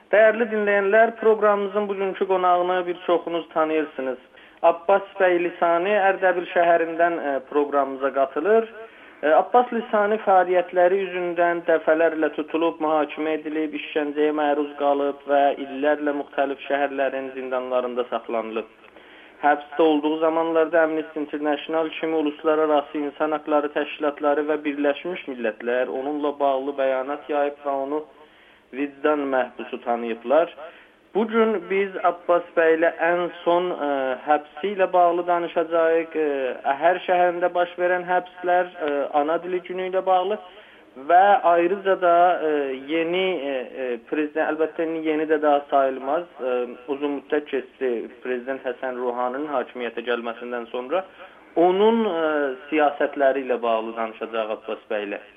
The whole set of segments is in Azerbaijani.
Değerli dinleyenler, programımızın bugünkü qonağını bir çoxunuz tanıyırsınız. Abbas bəy Lisani Ərdəbil şəhərindən programımıza qatılır. Abbas Lisani fəaliyyətləri üzündən dəfələrlə tutulub, mühakimə edilib, işgəncəyə məruz qalıb və illərlə müxtəlif şəhərlərin zindanlarında saxlanılıb. Həbsdə olduğu zamanlarda Amnesty International kimi uluslararası insan haqları təşkilatları və Birləşmiş Millətlər onunla bağlı bəyanat yayıb və onu vicdan məhbusu tanıyıblar. Bugün biz Abbas bəy ilə ən son həbsi ilə bağlı danışacağıq. Əhər şəhərində baş verən həbslər, ana dili günü ilə bağlı və ayrıca da yeni prezident, əlbəttə yeni də daha sayılmaz, uzun müddət keçdi prezident Həsən Ruhaninin hakimiyyətə gəlməsindən sonra onun siyasətləri ilə bağlı danışacaq Abbas bəy ilə.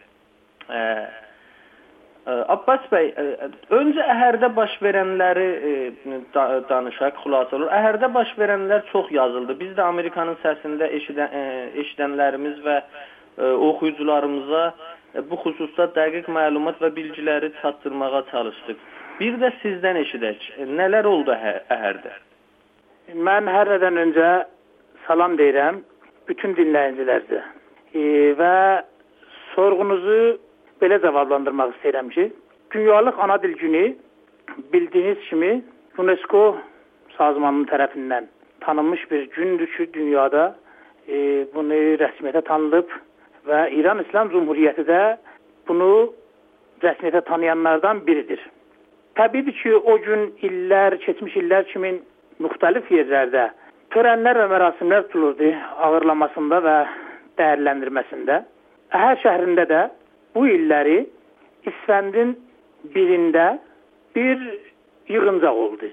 Abbas bəy, öncə Əhərdə baş verənləri danışaq, xülasə olur. Əhərdə baş verənlər çox yazıldı. Biz də Amerikanın səsində eşidənlərimiz və oxuyucularımıza bu xüsusda dəqiq məlumat və bilgiləri çatdırmağa çalışdıq. Bir də sizdən eşidək. Nələr oldu Əhərdə? Mən hər nədən öncə salam deyirəm bütün dinləyicilərə və sorğunuzu belə cavablandırmaq istəyirəm ki, Dünyalıq Ana Dil Günü bildiyiniz kimi UNESCO sazmanının tərəfindən tanınmış bir gündür ki, dünyada bunu rəsmiyyətə tanınıb və İran İslam Cumhuriyyəti də bunu rəsmiyyətə tanıyanlardan biridir. Təbiidir ki, o gün keçmiş illər kimi müxtəlif yerlərdə törənlər və mərasimlər tutulurdu ağırlamasında və dəyərləndirməsində. Əhər şəhərində də bu illəri İsfəndin birində bir yığıncaq oldu.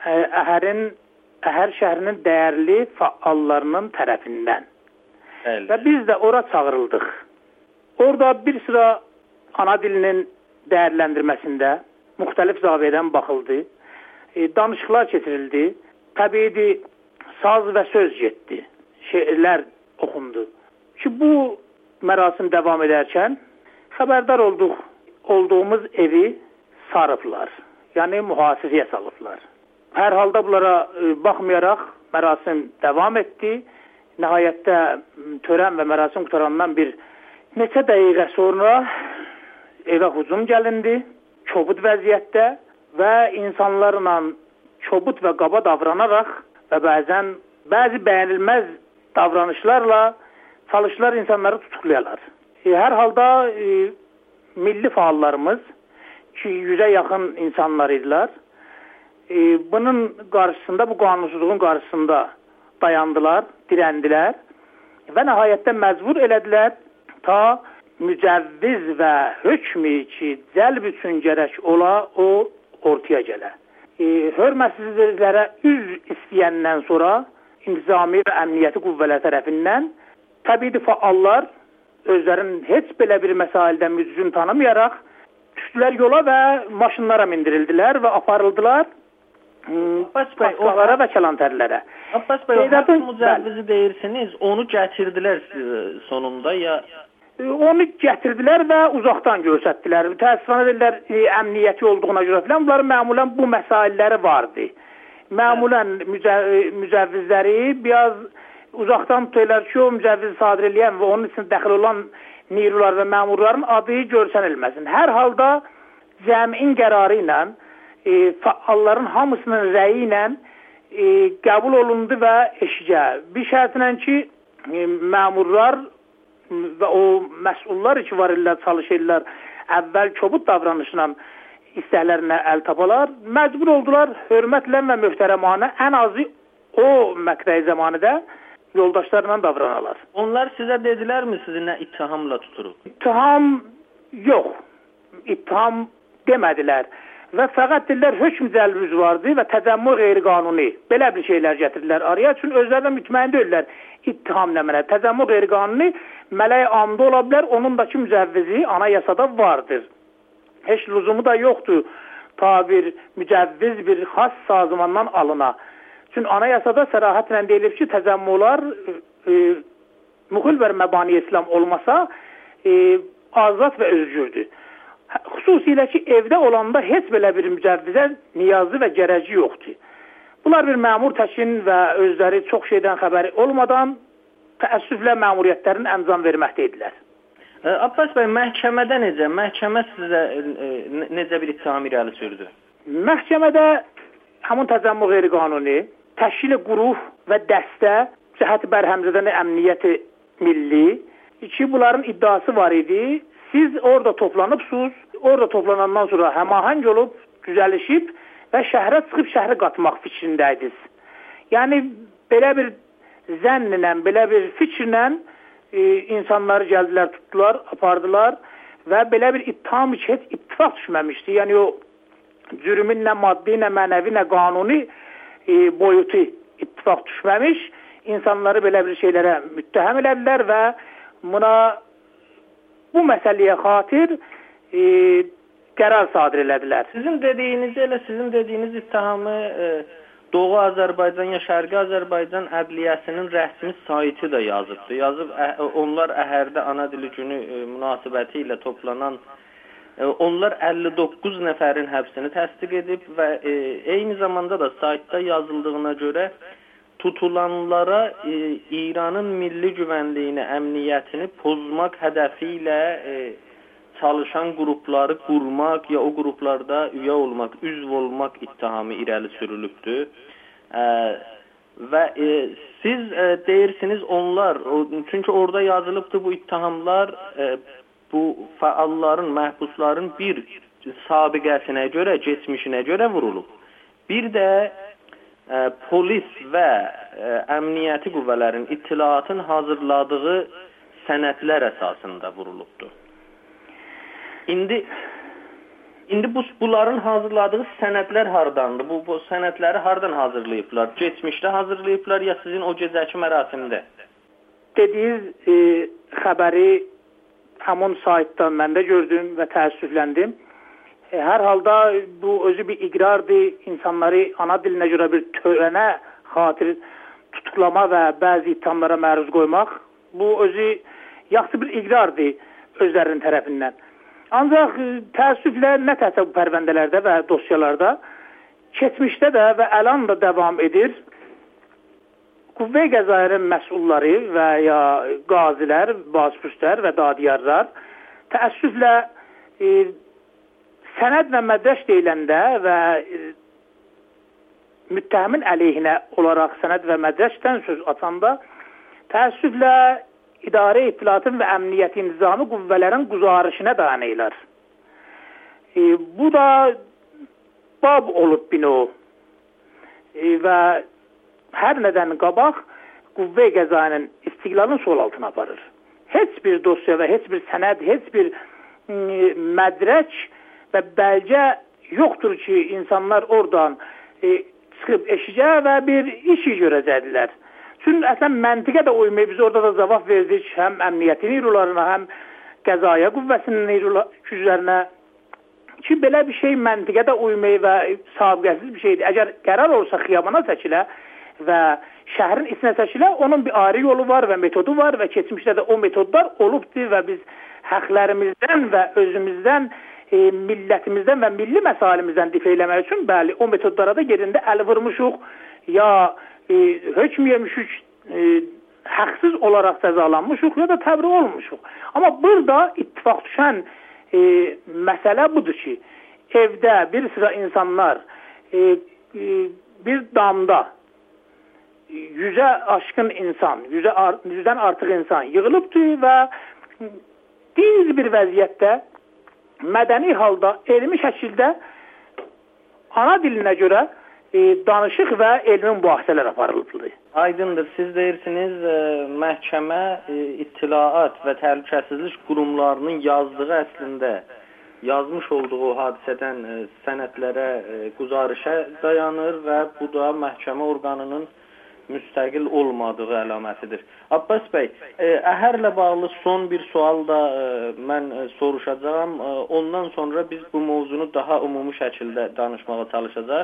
Əhər şəhərinin dəyərli fəallarının tərəfindən. Və biz də ora çağırıldıq. Orada bir sıra ana dilinin dəyərləndirməsində müxtəlif zaviyədən baxıldı. Danışıqlar keçirildi. Təbiidir, saz və söz getdi. Şeirlər oxundu. Ki bu mərasim davam edərkən xəbərdar olduğumuz evi sarıblar. Yəni mühasirəyə salıblar. Hər halda bunlara baxmayaraq mərasim davam etdi. Nəhayətdə törən və mərasim qutarandan bir neçə dəqiqə sonra evə hücum gəlindi. Kobud vəziyyətdə və insanlarla kobud və qaba davranaraq və bəzi bəyənilməz davranışlarla çalışırlar insanları tutuqlayarlar. Hər halda milli fəallarımız ki, 100-ə yaxın insanlar idilər. Bunun qarşısında, bu qanunsuzluğun qarşısında dayandılar, dirəndilər və nəhayətdə məcbur elədilər ta mücəvviz və hökmü ki, cəlb üçün gərək ola, o ortaya gələ. Hörmətsizliklərə üz istəyəndən sonra intizami və əmniyyəti qüvvələr tərəfindən təbii fəallar özlərinin heç belə bir məsaildən müzün tanımayaraq düşdülər yola və maşınlara mindirildilər və aparıldılar Abbaslara və Kəlantarlərə. Abbas bəy, hansı mücəvvizi deyirsiniz, onu gətirdilər sonunda ya? Onu gətirdilər və uzaqdan görsətdilər. Təəssüfən edirlər, əmniyyəti olduğuna görə filan, bunların məmulən bu məsailləri vardı. Məmulən mücəvvizləri biraz uzaqdan tuturlar ki, o mücəvvizi sadir eləyən və onun için dəxil olan nirular və məmurların adı görsənilməsin. Hər halda cəmiin qərarı ilə, fəalların hamısının rəyi ilə qəbul olundu və eşicə. Bir şərtlə ki, məmurlar və o məsullar ki var illər, çalışırlar, əvvəl kobud davranışla istəklərinə əl tapalar, məcbur oldular hörmətlə və möhtərəmanə ən azı o məqtəyi zamanıda yoldaşlarla davranalar. Onlar sizə dedilərmi sizi nə ittihamla tuturub? İttiham yox. İttiham demədilər. Və fəqət dedilər hökm cəlbüz vardı və təcəmmü qeyri-qanuni. Belə bir şeylər gətirdilər araya. Çünki özlərdən mütməyin deyirlər ittiham nə mənə. Təcəmmü qeyri-qanuni mələy amda ola bilər. Onun da ki mücəvvizi anayasada vardır. Heç lüzumu da yoxdur. Ta bir mücəvviz bir xas sazmandan alına. Çünki anayasada sərahətlə deyilib ki, təcəmmülər müxil və məbani İslam olmasa azad və özgürdür. Xüsusilə ki, evdə olanda heç belə bir mücəvvizə niyazı və gərəci yoxdur. Bunlar bir məmur təşkil və özləri çox şeydən xəbəri olmadan təəssüflə məmuriyyətlərini əncam verməkdəydilər. Abbas bəy, məhkəmədə necə? Məhkəmə sizə necə bir ittiham irəli sürdü? Məhkəmədə həmin təcəmmü qeyri-qanuni, təşkili quruh və dəstə cəhəti bərhəmzədən əmniyyəti milli ki, bunların iddiası var idi. Siz orada toplanıbsınız, orada toplanandan sonra həmahəng olub, düzəlişib və şəhərə çıxıb şəhəri qatmaq fikrindəydiniz. Yəni, belə bir zənnlə, belə bir fikirlə insanları gəldilər, tutdular, apardılar və belə bir ittiham ki, heç ittifaq düşməmişdi. Yəni, o cürümün nə maddi, nə mənəvi, nə qanuni boyutu ittifaq düşməmiş. İnsanları belə bir şeylərə müttəhəm elədilər və buna bu məsələyə xatir qərar sadir elədilər. Sizin dediyiniz ittihamı Doğu Azərbaycan ya Şərqi Azərbaycan Ədliyyəsinin rəsmi saytı da yazıb. Onlar Əhərdə ana dili günü münasibəti ilə toplanan onlar 59 nəfərin həbsini təsdiq edib və eyni zamanda da saytda yazıldığına görə tutulanlara İranın milli güvənliyini, əmniyyətini pozmaq hədəfi ilə çalışan qrupları qurmaq ya o qruplarda üyə olmaq, üzv olmaq ittihamı irəli sürülübdür. Və siz deyirsiniz onlar, çünki orada yazılıbdır bu ittihamlar bu fəalların, məhbusların bir sabiqəsinə görə, keçmişinə görə vurulub. Bir də polis və əmniyyəti qüvvələrin ittilatın hazırladığı sənədlər əsasında vurulubdur. İndi bunların hazırladığı sənədlər hardandır? Bu sənədləri hardan hazırlayıblar? Geçmişdə hazırlayıblar ya sizin o gecəki mərasimdə? Dediyiniz xəbəri həmin saytdan mən də gördüm və təəssüfləndim. Hər halda bu özü bir iqrardır, insanları ana dilinə görə bir törənə xatir tutuklama və bəzi ittihamlara məruz qoymaq, bu özü yaxşı bir iqrardır özlərinin tərəfindən. Ancaq təəssüflə nə təhsə bu pərvəndələrdə və dosyalarda keçmişdə də və əlan da davam edir. Qüvvə-i Qəzairin məsulları və ya qazilər, bazpüstlər və dadiyarlar təəssüflə sənəd və mədrəş deyiləndə və müttəhimin əleyhinə olaraq sənəd və mədrəşdən söz açanda təəssüflə idarə ittilatın və əmniyyəti nizami qüvvələrin quzarışına dayanırlar. Bu da bab olub bino və hər nədən qabaq Qüvvə-i Qəzainin istiqlalını sol altına aparır. Heç bir dosya və heç bir sənəd, heç bir mədrəç və bəlgə yoxdur ki, insanlar oradan çıxıb eşicə və bir işi görəcəkdilər. Çünki əslən məntiqə də uymayıb, biz orada da cavab verdik həm əmniyyətin irularına, həm qəzaya qüvvəsinin güclərinə ki, belə bir şey məntiqə də uymayıb və sabiqəsiz bir şeydir. Əgər qərar olsa xiyabana çəkilə və şəhərin içinə çəkilə, onun bir ayrı yolu var və metodu var və keçmişdə də o metodlar olubdur və biz həqlərimizdən və özümüzdən, millətimizdən və milli məsalimizdən difə eləmək üçün bəli, o metodlara da yerində əl vurmuşuq, ya hökm yemişik, haqsız olaraq cəzalanmışıq, ya da təbrik olmuşuq. Amma burada ittifaq düşən məsələ budur ki, evdə bir sıra insanlar bir damda 100'ə aşkın insan, 100'dən artıq insan yığılıbdır və diz bir vəziyyətdə mədəni halda, elmi şəkildə ana dilinə görə danışıq və elmi mübahisələr aparılıbdır. Aydındır. Siz deyirsiniz, məhkəmə İttilaat və Təhlükəsizlik qurumlarının yazdığı əslində yazmış olduğu hadisədən sənədlərə, quzarışa dayanır və bu da məhkəmə orqanının müstəqil olmadığı əlamətidir. Abbas bəy, Əhərlə bağlı son bir sual da mən soruşacağam. Ondan sonra biz bu mövzunu daha ümumi şəkildə danışmağa çalışacaq.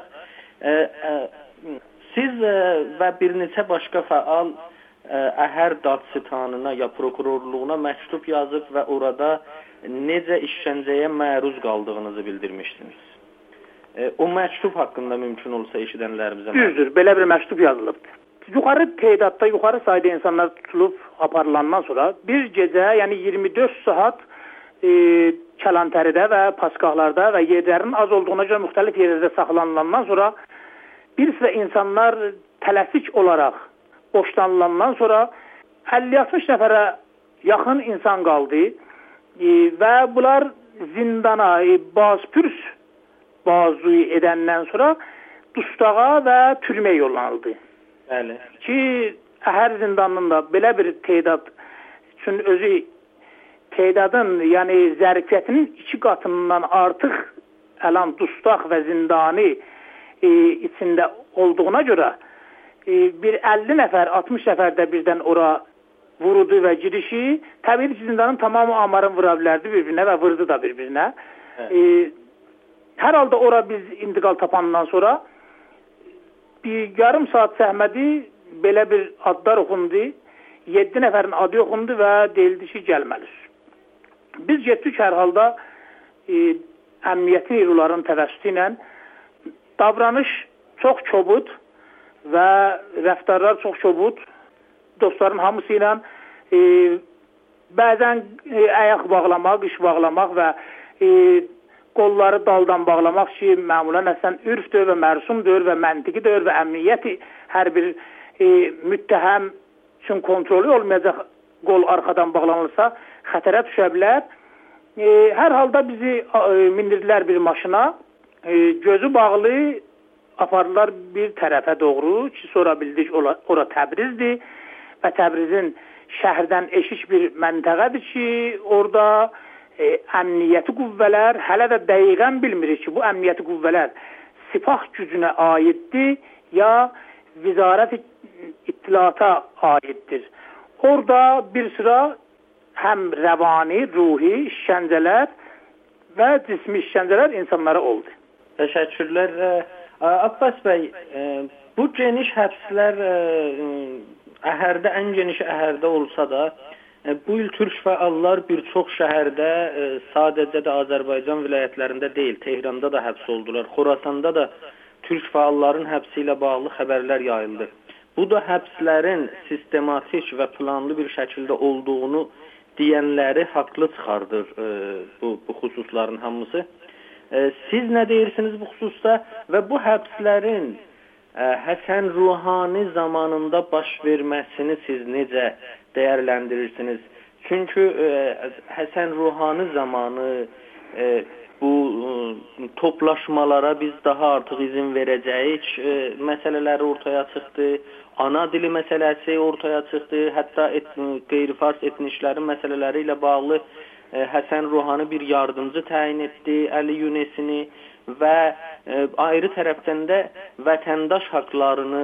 Siz və bir neçə başqa fəal Əhər Daçistanına ya prokurorluğuna məktub yazıb və orada necə işgəncəyə məruz qaldığınızı bildirmişdiniz. O məktub haqqında mümkün olsa eşidənlərimizə... Düzdür, belə bir məktub yazılıbdır. Yuxarı teydatda, yuxarı sayda insanlar tutulub aparılandan sonra bir gecə, yəni 24 saat Kəlantəridə və Paskahlarda və yerlərin az olduğuna görə müxtəlif yerlərdə saxlanılandan sonra bir sıra insanlar tələsik olaraq boşlanılandan sonra 50-60 nəfərə yaxın insan qaldı və bunlar zindana bazpürs bazu edəndən sonra dustağa və türməyə yollanıldı. Bəli. Ki, Əhər zindanında belə bir teydad üçün özü teydadın, yəni zərfiyyətinin 2 qatından artıq əlan dustaq və zindani içində olduğuna görə bir 50 nəfər, 60 nəfər də birdən ora vurudu və girişi, təbii ki, zindanın tamamı amarın vura bilərdi bir-birinə və vurdu da bir-birinə. Hər halda ora biz intiqal tapandan sonra bir yarım saat zəhmədi belə bir adlar oxundu. 7 nəfərin adı oxundu və deyildi ki, gəlməlidir. Biz getdik hər halda əmniyyəti yürülərin təvəssütü ilə davranış çox çobud və rəftarlar çox çobud. Dostların hamısı ilə bəzən ayaq bağlamaq, iş bağlamaq və qolları daldan bağlamaq ki, məmulən əslən ürfdür və mərsumdur və məntiqidir və əmniyyət hər bir müttəhəm üçün kontrolü olmayacaq qol arxadan bağlanırsa xətərə düşə bilər. Hər halda bizi mindirdilər bir maşına, gözü bağlı apardılar bir tərəfə doğru ki, sonra bildik ora Təbrizdir və Təbrizin şəhərdən eşik bir məntəqədir ki, orada əmniyyəti qüvvələr, hələ də dəqiqən bilmirik ki, bu əmniyyəti qüvvələr sipah gücünə aiddir ya Vizarət İttilata aiddir. Orada bir sıra həm rəvani, ruhi işgəncələr və cismi işgəncələr insanlara oldu. Təşəkkürlər. Abbas bəy, bu geniş həbslər Əhərdə, ən geniş Əhərdə olsa da, bu il türk fəallar bir çox şəhərdə, sadəcə də Azərbaycan vilayətlərində deyil, Tehranda da həbs oldular. Xorasanda da türk fəalların həbsi ilə bağlı xəbərlər yayıldı. Bu da həbslərin sistematik və planlı bir şəkildə olduğunu deyənləri haqlı çıxardır bu xüsusların hamısı. Siz nə deyirsiniz bu xüsusda və bu həbslərin Həsən Ruhani zamanında baş verməsini siz necə dəyərləndirirsiniz? Çünki Həsən Ruhani zamanı bu toplaşmalara biz daha artıq izin verəcəyik məsələləri ortaya çıxdı. Ana dili məsələsi ortaya çıxdı. Hətta qeyri-fars etniklərin məsələləri ilə bağlı Həsən Ruhani bir yardımcı təyin etdi, Əli Yunesini və ayrı tərəfdən də vətəndaş haqlarını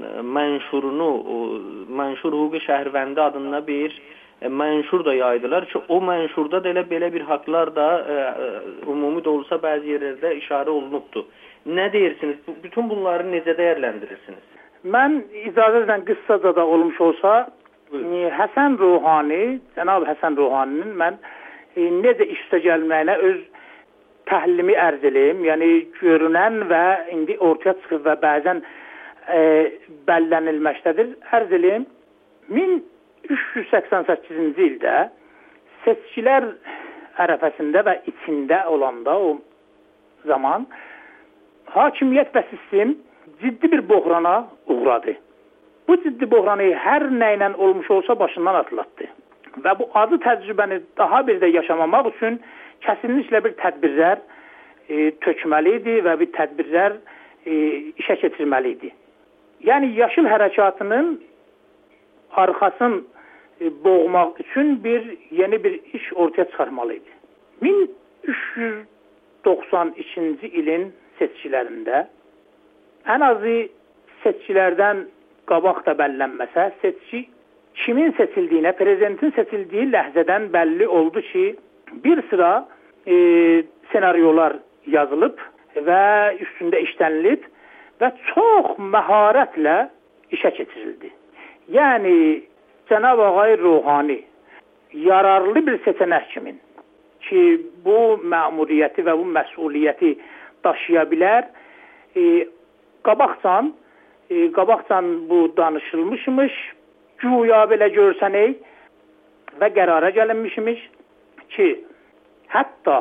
mənşur hüquqi şəhərvəndi adına bir mənşur da yaydılar ki, o mənşurda da elə belə bir haqlar da ümumi də olsa bəzi yerlərdə işarə olunubdur. Nə deyirsiniz? Bütün bunları necə dəyərləndirirsiniz? Mən icazə qıssaca da olmuş olsa, Həsən Ruhani, Cənab Həsən Ruhaninin mən necə işə gəlməyinə öz təhlilimi ərz edeyim. Yəni görünən və indi ortaya çıxıb və bəzən bəllənilməkdədir. Ərz edeyim. 1388-ci ildə seçkilər ərəfəsində və içində olanda o zaman hakimiyyət və sistem ciddi bir bohrana uğradı. Bu ciddi bohranı hər nə ilə olmuş olsa başından atlatdı. Və bu acı təcrübəni daha bir də yaşamamaq üçün kəsinliklə bir tədbirlər tökməli idi və bir tədbirlər işə keçirməli idi. Yəni, yaşıl hərəkatının arxasını boğmaq üçün yeni bir iş ortaya çıxarmalı idi. 1392-ci ilin seçkilərində ən azı seçkilərdən qabaq da bəllənməsə, seçki kimin seçildiyinə, prezidentin seçildiyi ləhzədən bəlli oldu ki, bir sıra senaryolar yazılıb və üstündə işlənilib və çox məharətlə işə keçirildi. Yəni, Cənab Ağay Ruhani yararlı bir seçənək kimin ki, bu məmuriyyəti və bu məsuliyyəti daşıya bilər. Qabaqcan bu danışılmışmış, güya belə görsənək və qərara gəlinmişmiş ki, hətta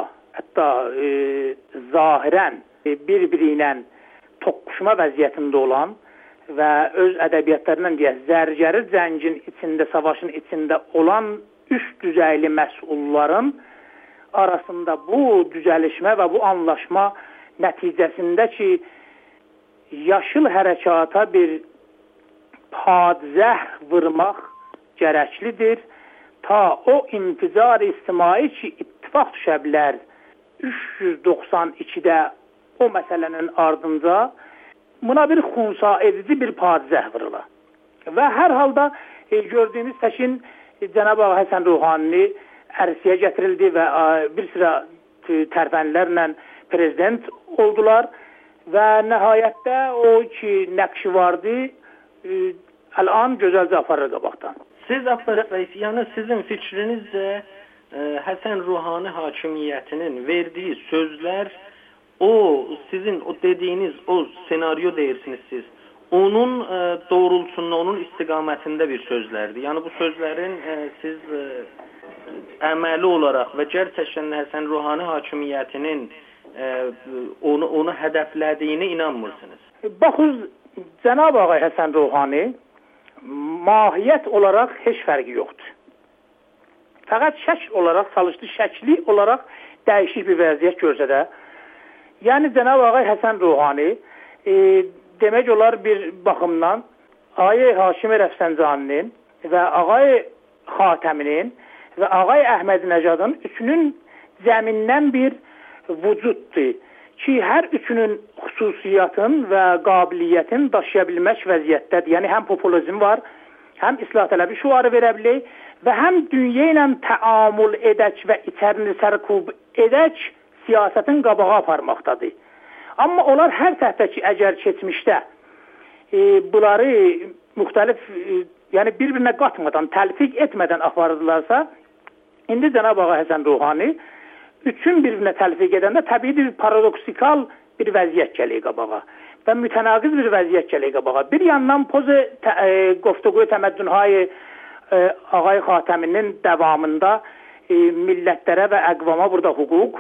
zahirən bir-biri ilə toqquşma vəziyyətində olan və öz ədəbiyyatlarından deyək, zərgəri cəngin içində, savaşın içində olan üst düzeyli məsulların arasında bu düzəlişmə və bu anlaşma nəticəsində ki, yaşıl hərəkata bir padzəh vurmaq gərəklidir. Ta o intizar ictimai ki, ittifaq düşə bilər 392-də o məsələnin ardınca buna bir xunsa edici bir padzəh vurula. Və hər halda gördüyümüz təkin Cənab-ı Həsən Ruhani ərsiyə gətirildi və bir sıra tərfənlərlə prezident oldular və nəhayətdə o ki nəqşi vardı, əl-an gözəlcə aparır qabaqdan. Siz Abbas bəy, yəni sizin fikrinizcə Həsən Ruhani hakimiyyətinin verdiyi sözlər, sizin o dediyiniz o senaryo deyirsiniz siz, onun doğrultusunda, onun istiqamətində bir sözlərdir. Yəni bu sözlərin siz əməli olaraq və gerçəkdən Həsən Ruhani hakimiyyətinin onu hədəflədiyinə inanmırsınız. Baxız, Cənab Ağay Həsən Ruhani mahiyyət olaraq heç fərqi yoxdur. Fəqət şəkl olaraq, çalışdı şəkli olaraq dəyişik bir vəziyyət görsə də, yəni Cənab Ağay Həsən Ruhani demək olar bir baxımdan Ağay Haşimi Rəfsəncaninin və Ağay Xatəminin və Ağay Əhməd Nəcadın üçünün zəmindən bir vücuddur ki, hər üçünün xüsusiyyətin və qabiliyyətin daşıya bilmək vəziyyətdədir. Yəni həm populizm var, həm islah tələbi şüarı verə bilir və həm dünya ilə təamül edək və içərini sərkub edək siyasətin qabağa aparmaqdadır. Amma onlar hər təhtə ki, əgər keçmişdə bunları müxtəlif, yəni bir-birinə qatmadan, təlfiq etmədən aparırlarsa, indi Cənab-ı Həsən Ruhani üçün bir-birinə təlfiq edəndə təbii paradoksikal bir vəziyyət gəlir qabağa və mütənaqiz bir vəziyyət gəlir qabağa. Bir yandan Qoftuqu Təməddünhay Ağay Xatəminin davamında millətlərə və əqvama burada hüquq,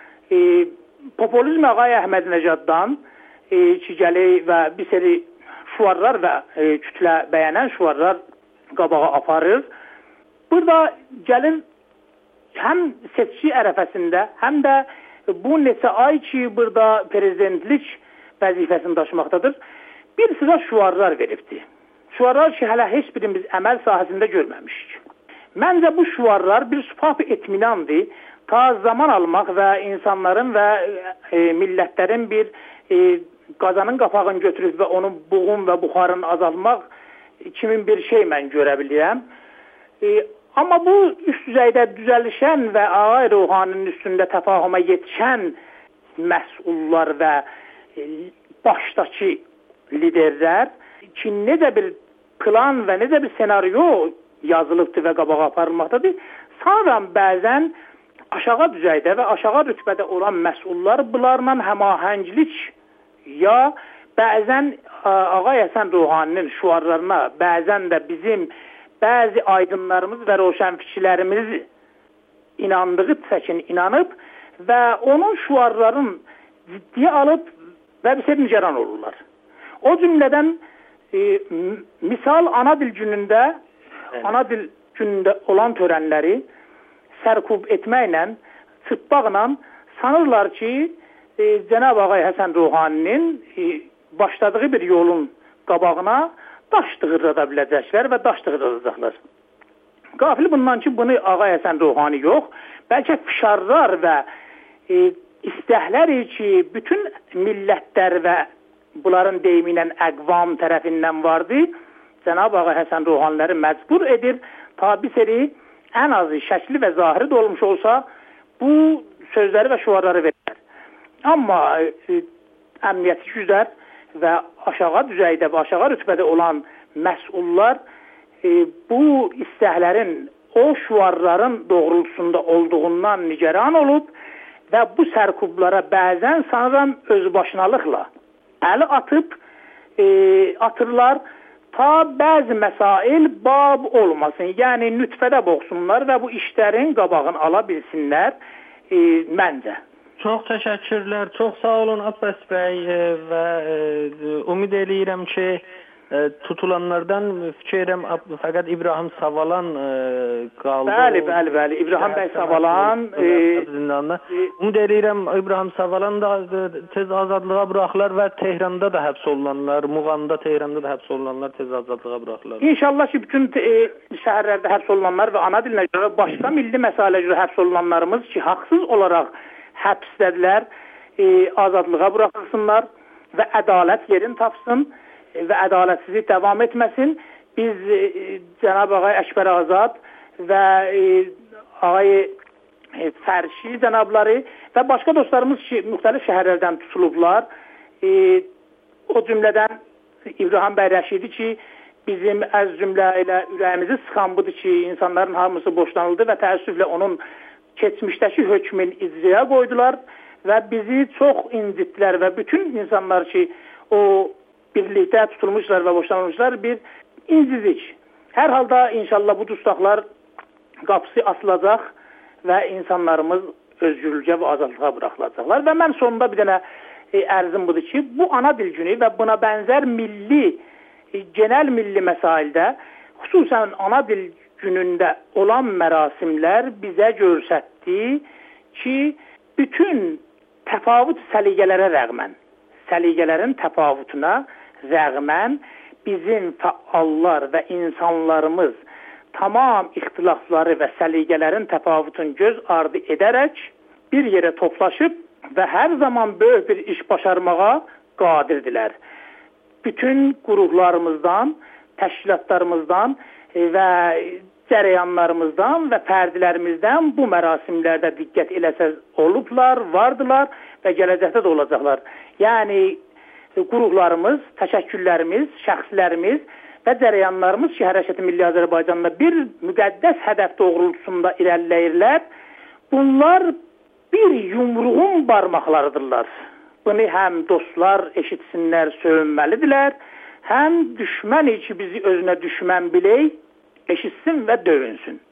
populizm Ağay Əhməd Nəcaddan ki, gəlir və bir seri şuarlar və kütlə bəyənən şuarlar qabağa aparır. Burada gəlir həm seçki ərəfəsində, həm də bu neçə ay ki, burada prezidentlik vəzifəsini daşımaqdadır, bir sıra şuarlar veribdir. Şuarlar ki, hələ heç birimiz əməl sahəsində görməmişik. Məncə bu şuarlar bir sübhaf-ı etminandır, ta zaman almaq və insanların və millətlərin bir qazanın qapağını götürüb və onun buğun və buxarını azalmaq kimin bir şey mən görə bilirəm. Amma bu üst düzeydə düzəlişən və Ağay Ruhaninin üstündə təfahüma yetişən məsullar və başdakı liderlər ki, necə bir plan və necə bir senaryo yazılıbdır və qabağa aparılmaqdadır. Sonra bəzən aşağı düzeydə və aşağı rütbədə olan məsullar bunlarla həmahənglik ya bəzən Ağay Həsən Ruhaninin şuarlarına, bəzən də bizim bəzi aydınlarımız və roşənfikirlərimiz inandığı təkin inanıb və onun şuarların ciddiyə alıb və bir şey nigaran olurlar. O cümlədən misal ana dil günündə olan törənləri sərkub etməklə, çıtbaqla sanırlar ki, Cənab Ağay Həsən Ruhaninin başladığı bir yolun qabağına daş dığırrada biləcəklər və daş dığırradacaqlar. Qafil bundan ki, bunu Ağay Həsən Ruhani yox, bəlkə fişarlar və istəklər ki, bütün millətlər və bunların deyimi ilə əqvam tərəfindən vardı, Cənab Ağay Həsən Ruhaniləri məcbur edir, ta bir seri ən azı şəkli və zahiri də olmuş olsa, bu sözləri və şuarları verirlər. Amma əmniyyəti güclər və aşağı düzeydə və aşağı rütbədə olan məsullar bu istəklərin o şüarların doğrultusunda olduğundan nigaran olub və bu sərkublara bəzən sanıram özbaşınalıqla əli atırlar ta bəzi məsail bab olmasın. Yəni nütfədə boxsunlar və bu işlərin qabağını ala bilsinlər məncə. Çox təşəkkürlər. Çox sağ olun Abbas bəy və ümid eləyirəm ki, tutulanlardan fikirəm fəqət İbrahim Savalan qaldı. Bəli. İbrahim bəy Savalan zindanda. Ümid eləyirəm İbrahim Savalan da tez azadlığa buraxılar və Tehranda da həbs olunanlar, Muğamda, Tehranda da həbs olunanlar tez azadlığa buraxılar. İnşallah ki, bütün şəhərlərdə həbs olunanlar və ana dilinə görə başqa milli məsələyə görə həbs olunanlarımız ki, haqsız olaraq həbsdədirlər, azadlığa buraxılsınlar və ədalət yerini tapsın və ədalətsizlik davam etməsin. Biz Cənab Ağay Əkbər Azad və Ağay Fərşi cənabları və başqa dostlarımız ki, müxtəlif şəhərlərdən tutulublar. O cümlədən İbrahim bəy Rəşidi ki, bizim əz cümlə ilə ürəyimizi sıxan budur ki, insanların hamısı boşlanıldı və təəssüflə onun keçmişdəki hökmün icraya qoydular və bizi çox incitdilər və bütün insanlar ki, o birlikdə tutulmuşlar və boşlanmışlar bir incidik. Hər halda inşallah bu dustaqlar qapısı açılacaq və insanlarımız özgürlüyə və azadlığa buraxılacaqlar. Və mən sonunda bir dənə ərzim budur ki, bu ana dil günü və buna bənzər genel milli məsaildə, xüsusən ana dil günündə olan mərasimlər bizə göstərdi ki, bütün təfavüt səliqələrə rəğmən, səliqələrin təfavütuna rəğmən bizim fəallar və insanlarımız tamam ixtilafları və səliqələrin təfavütünü göz ardı edərək bir yerə toplaşıb və hər zaman böyük bir iş başarmağa qadirdirlər. Bütün qurumlarımızdan, təşkilatlarımızdan və cərəyanlarımızdan və fərdilərimizdən bu mərasimlərdə diqqət eləsəz olublar, vardılar və gələcəkdə də olacaqlar. Yəni, qurumlarımız, təşəkkürlərimiz, şəxslərimiz və cərəyanlarımız ki, Hərəkəti Milli Azərbaycanda bir müqəddəs hədəf doğrultusunda irəliləyirlər. Bunlar bir yumruğun barmaqlarıdırlar. Bunu həm dostlar eşitsinlər, söyünməlidirlər, həm düşmən ki, bizi özünə düşmən bilək, eşitsin və dövünsün.